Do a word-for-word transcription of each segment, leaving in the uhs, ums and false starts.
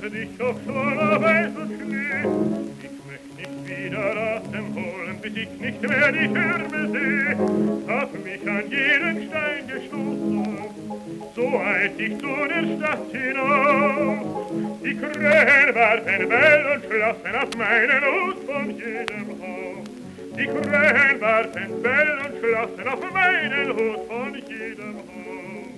für dich auf schwacher weißer Schnee. Ich möcht nicht wieder Atem holen, bis ich nicht mehr die Türme seh. Hab mich an jeden Stein gestoßen, so eilt ich zu der Stadt hinaus. Die Krähen warfen bell und schlossen auf meinen Hut von jedem Haus. Die Krähen warfen bell und schlossen auf meinen Hut von jedem Haus.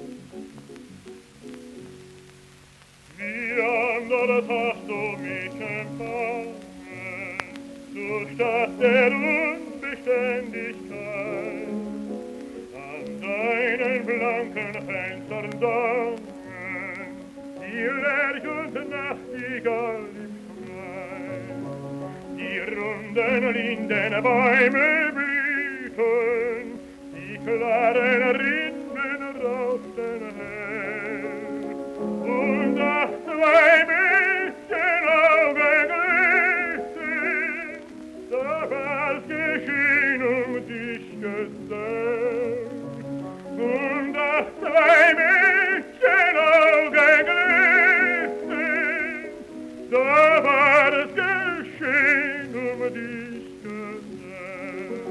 Wie anderes hast du mich empfangen, zur Stadt der Unbeständigkeit. An deinen blanken Fenstern sangen die Lerch und Nachtigall im Frei. Die runden Lindenbäume blühten, die klaren Rinnen rauchten hell. Und auf zwei Mädchenaugen glänzten, da war's geschehen um dich gesellt. Und auf zwei Mädchenaugen glänzten, da war's geschehen um dich gesellt.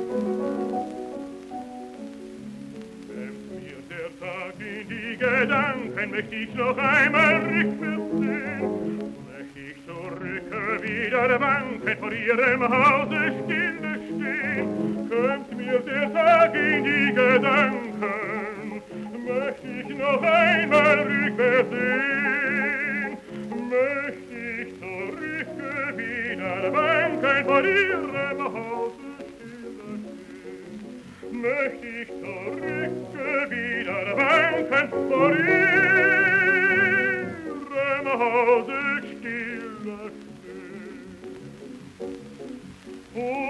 Der Tag in die Gedanken möcht ich noch einmal rückwärts, möcht ich zurück wieder wanken, vor ihrem Hause stille stehen. Kommt mir der Tag in die Gedanken, möcht ich noch einmal rückwärts sehen, möcht ich zurück wieder wanken, vor ihrem Hause stille stehen. Möcht ich zurück wieder wanken, vor ihrem Hause stille stehen.